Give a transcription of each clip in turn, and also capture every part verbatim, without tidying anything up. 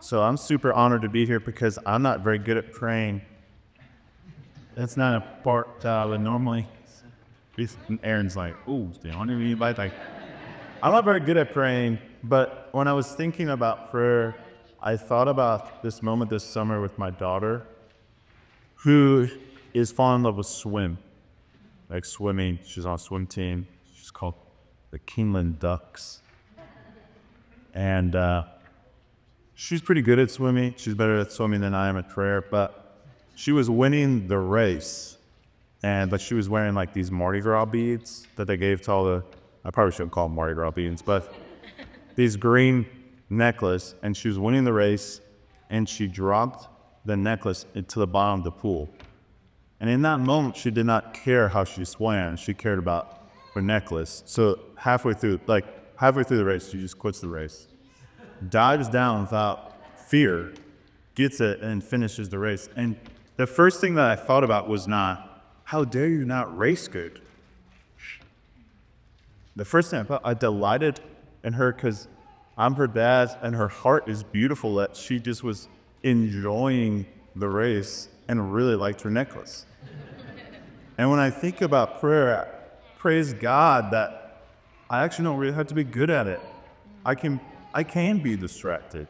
So I'm super honored to be here because I'm not very good at praying. That's not a part uh, that normally. Aaron's like, ooh, the only anybody like. I'm not very good at praying, but when I was thinking about prayer, I thought about this moment this summer with my daughter, who is falling in love with swim, like swimming. She's on a swim team. She's called the Keeneland Ducks, and uh, she's pretty good at swimming. She's better at swimming than I am at prayer, but she was winning the race. And but she was wearing like these Mardi Gras beads that they gave to all the, I probably shouldn't call them Mardi Gras beads, but these green necklace, and she was winning the race, and she dropped the necklace into the bottom of the pool. And in that moment, she did not care how she swam. She cared about her necklace. So halfway through, like halfway through the race, she just quits the race, dives down without fear, gets it, and finishes the race. And the first thing that I thought about was not, how dare you not race good? The first thing I thought, I delighted in her because I'm her dad, and her heart is beautiful that she just was enjoying the race and really liked her necklace. And when I think about prayer, praise God that I actually don't really have to be good at it. I can, I can be distracted.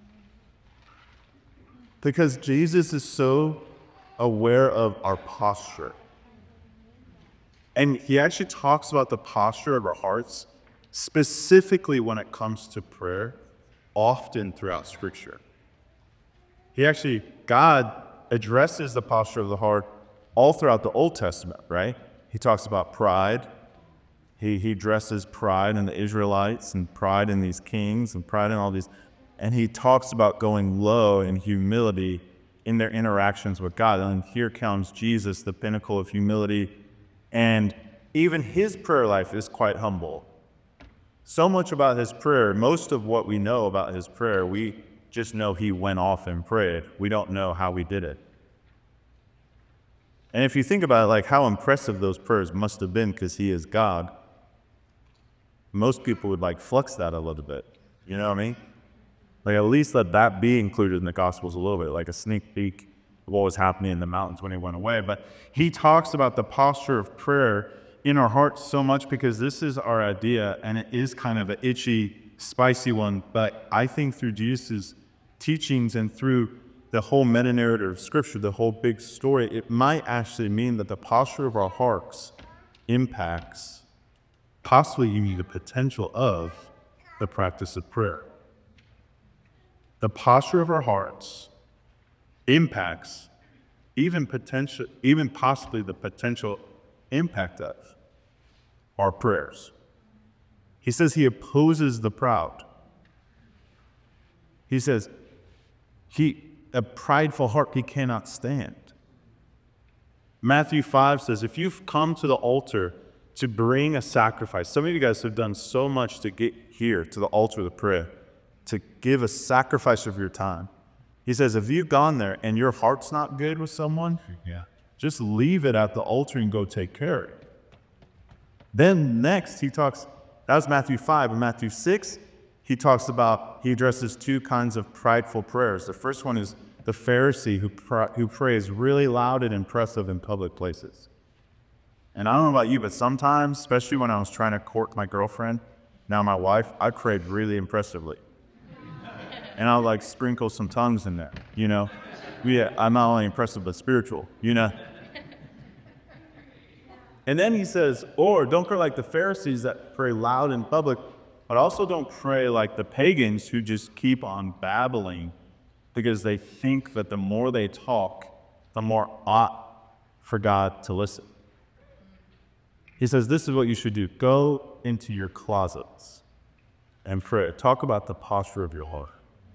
Because Jesus is so aware of our posture. And he actually talks about the posture of our hearts, specifically when it comes to prayer, often throughout Scripture. He actually, God addresses the posture of the heart all throughout the Old Testament, right? He talks about pride. He, he addresses pride in the Israelites and pride in these kings and pride in all these. And he talks about going low in humility in their interactions with God. And here comes Jesus, the pinnacle of humility. And even his prayer life is quite humble. So much about his prayer, most of what we know about his prayer, we just know he went off and prayed. We don't know how he did it. And if you think about it, like how impressive those prayers must have been because he is God, most people would like flex that a little bit. You know what I mean? Like at least let that be included in the Gospels a little bit, like a sneak peek of what was happening in the mountains when he went away. But he talks about the posture of prayer in our hearts so much because this is our idea, and it is kind of an itchy, spicy one. But I think through Jesus' teachings and through the whole meta-narrative of Scripture, the whole big story, it might actually mean that the posture of our hearts impacts, possibly even the potential of, the practice of prayer. The posture of our hearts impacts even potential, even possibly the potential impact of our prayers. He says he opposes the proud. He says he a prideful heart he cannot stand. Matthew five says, if you've come to the altar to bring a sacrifice, some of you guys have done so much to get here to the altar of the prayer, to give a sacrifice of your time. He says, if you've gone there and your heart's not good with someone, yeah, just leave it at the altar and go take care of it. Then next he talks, that was Matthew five, and Matthew six, he talks about, he addresses two kinds of prideful prayers. The first one is the Pharisee who, pr- who prays really loud and impressive in public places. And I don't know about you, but sometimes, especially when I was trying to court my girlfriend, now my wife, I prayed really impressively. And I'll like sprinkle some tongues in there, you know? Yeah, I'm not only impressive, but spiritual, you know? And then he says, or don't pray like the Pharisees that pray loud in public, but also don't pray like the pagans who just keep on babbling because they think that the more they talk, the more ought for God to listen. He says, this is what you should do. Go into your closets and pray. Talk about the posture of your heart.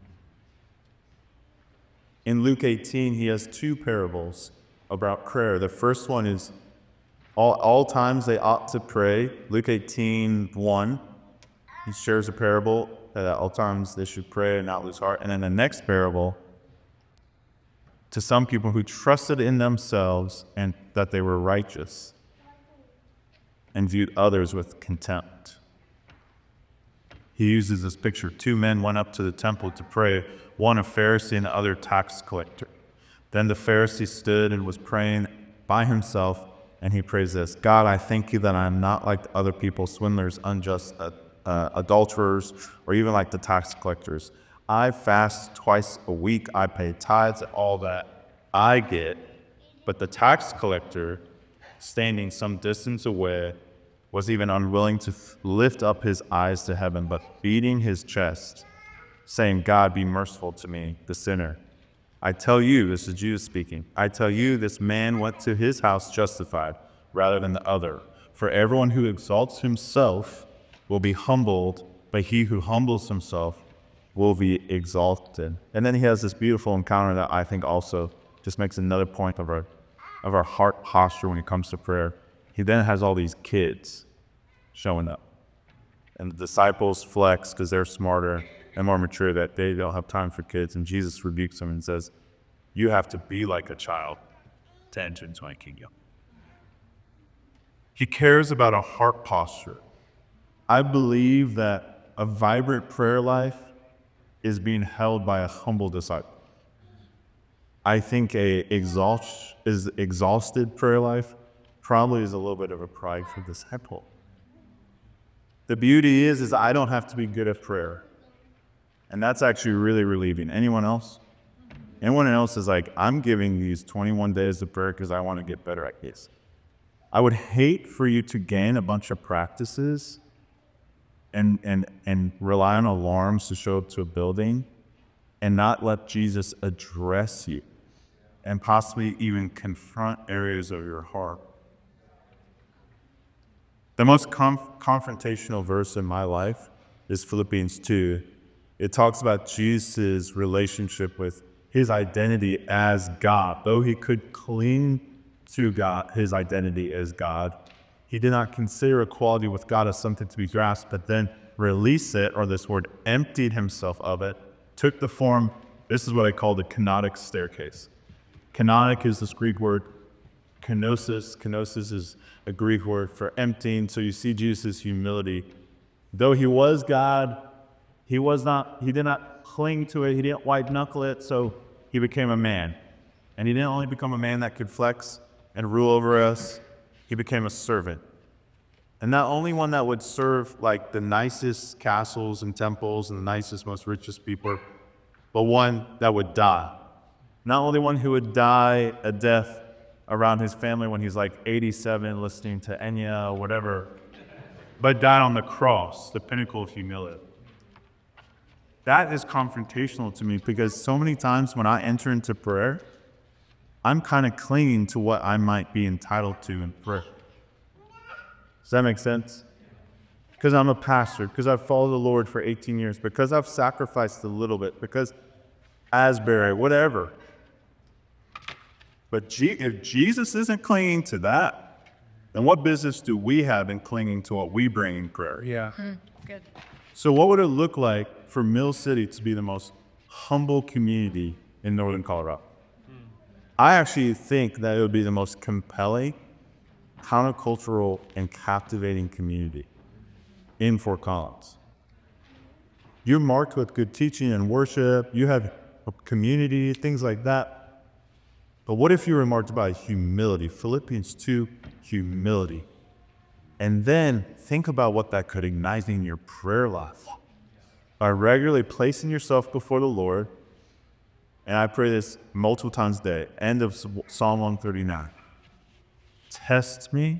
In Luke eighteen, he has two parables about prayer. The first one is all, all times they ought to pray. Luke eighteen, one, he shares a parable that at all times they should pray and not lose heart. And then the next parable, to some people who trusted in themselves and that they were righteous and viewed others with contempt. he uses this picture. Two men went up to the temple to pray, one a Pharisee and the other tax collector. Then the Pharisee stood and was praying by himself, and he prays this: God, I thank you that I am not like the other people, swindlers, unjust, uh, uh, adulterers, or even like the tax collectors. I fast twice a week. I pay tithes, all that I get. But the tax collector, standing some distance away, was even unwilling to lift up his eyes to heaven, but beating his chest, saying, God, be merciful to me, the sinner. I tell you, this is Jesus speaking, I tell you, this man went to his house justified rather than the other. For everyone who exalts himself will be humbled, but he who humbles himself will be exalted. And then he has this beautiful encounter that I think also just makes another point of our, of our heart posture when it comes to prayer. He then has all these kids showing up. And the disciples flex because they're smarter and more mature, that they don't have time for kids. And Jesus rebukes them and says, you have to be like a child to enter into my kingdom. He cares about a heart posture. I believe that a vibrant prayer life is being held by a humble disciple. I think a exhaust, is exhausted prayer life probably is a little bit of a prideful disciple. The beauty is, is I don't have to be good at prayer. And that's actually really relieving. Anyone else? Anyone else is like, I'm giving these twenty-one days of prayer because I want to get better at this. I would hate for you to gain a bunch of practices and, and, and rely on alarms to show up to a building and not let Jesus address you and possibly even confront areas of your heart. The most conf- confrontational verse in my life is Philippians two. It talks about Jesus' relationship with his identity as God. Though he could cling to God, his identity as God, he did not consider equality with God as something to be grasped, but then release it, or this word, emptied himself of it, took the form, this is what I call the kenotic staircase. Kenotic is this Greek word, kenosis. Kenosis is a Greek word for emptying. So you see Jesus' humility. Though he was God, he was not, he did not cling to it. He didn't white knuckle it. So he became a man. And he didn't only become a man that could flex and rule over us. He became a servant. And not only one that would serve like the nicest castles and temples and the nicest, most richest people, but one that would die. Not only one who would die a death around his family when he's like eighty-seven listening to Enya or whatever, but died on the cross, the pinnacle of humility. That is confrontational to me because so many times when I enter into prayer, I'm kind of clinging to what I might be entitled to in prayer. Does that make sense? Because I'm a pastor, because I've followed the Lord for eighteen years, because I've sacrificed a little bit, because Asbury, whatever. But G- if Jesus isn't clinging to that, then what business do we have in clinging to what we bring in prayer? Yeah. Mm, good. So what would it look like for Mill City to be the most humble community in northern Colorado? Hmm. I actually think that it would be the most compelling, countercultural, and captivating community in Fort Collins. You're marked with good teaching and worship. You have a community, things like that. But what if you were marked by humility? Philippians two, humility. And then think about what that could ignite in your prayer life. By regularly placing yourself before the Lord, and I pray this multiple times a day, end of Psalm one thirty-nine. Test me.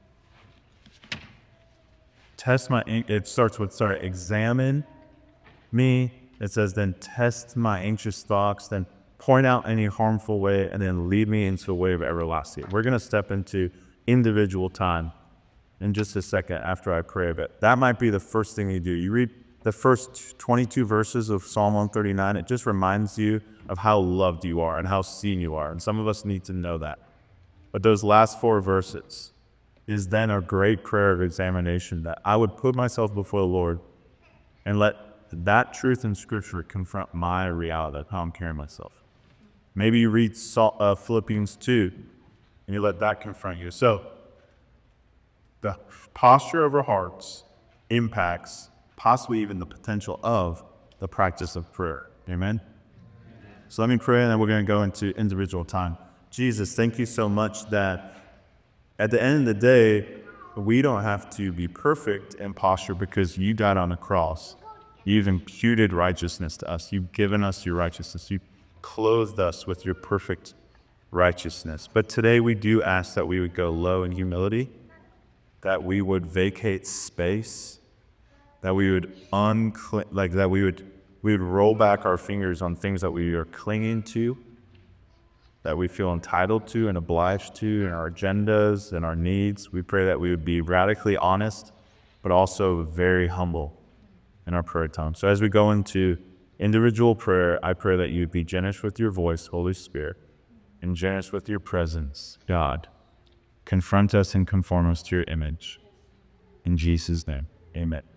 Test my, it starts with, sorry, examine me. It says, then test my anxious thoughts, then point out any harmful way, and then lead me into a way of everlasting. We're going to step into individual time in just a second after I pray a bit. That might be the first thing you do. You read the first twenty-two verses of Psalm one thirty-nine. It just reminds you of how loved you are and how seen you are. And some of us need to know that. But those last four verses is then a great prayer of examination that I would put myself before the Lord and let that truth in Scripture confront my reality of how I'm carrying myself. Maybe you read uh, Philippians two and you let that confront you. So the posture of our hearts impacts possibly even the potential of the practice of prayer. Amen? So let me pray, and then we're going to go into individual time. Jesus, thank you so much that at the end of the day, we don't have to be perfect in posture because you died on the cross. You've imputed righteousness to us. You've given us your righteousness. You've clothed us with your perfect righteousness. But today we do ask that we would go low in humility, that we would vacate space, that we would uncl- like that we would we would roll back our fingers on things that we are clinging to, that we feel entitled to and obliged to, in our agendas and our needs. We pray that we would be radically honest, but also very humble in our prayer time. So as we go into individual prayer, I pray that you would be generous with your voice, Holy Spirit, and generous with your presence, God. Confront us and conform us to your image. In Jesus' name, amen.